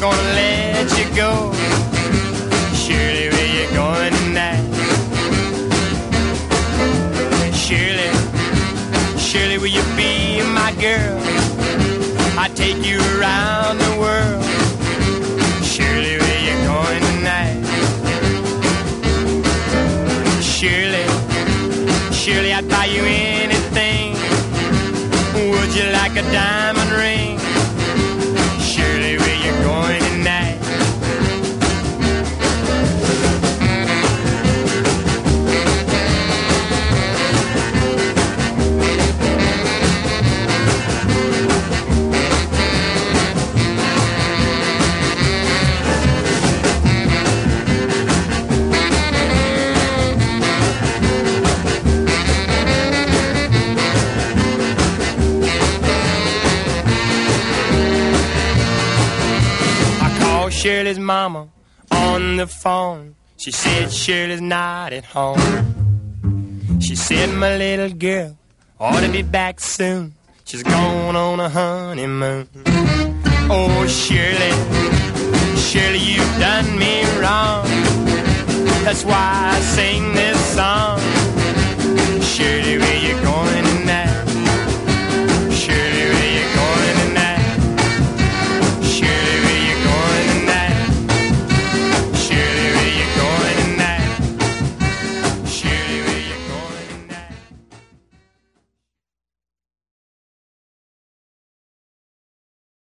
gonna let you go. Shirley, where you going tonight? Shirley, Shirley, will you be my girl? I'll take you around the world. Shirley, where you going tonight? Shirley, Shirley, I'd buy you anything. Would you like a diamond ring? Shirley, where you going tonight? Shirley's mama on the phone. She said Shirley's not at home. She said my little girl ought to be back soon. She's gone on a honeymoon. Oh Shirley, Shirley, you've done me wrong. That's why I sing this song. Shirley, where you going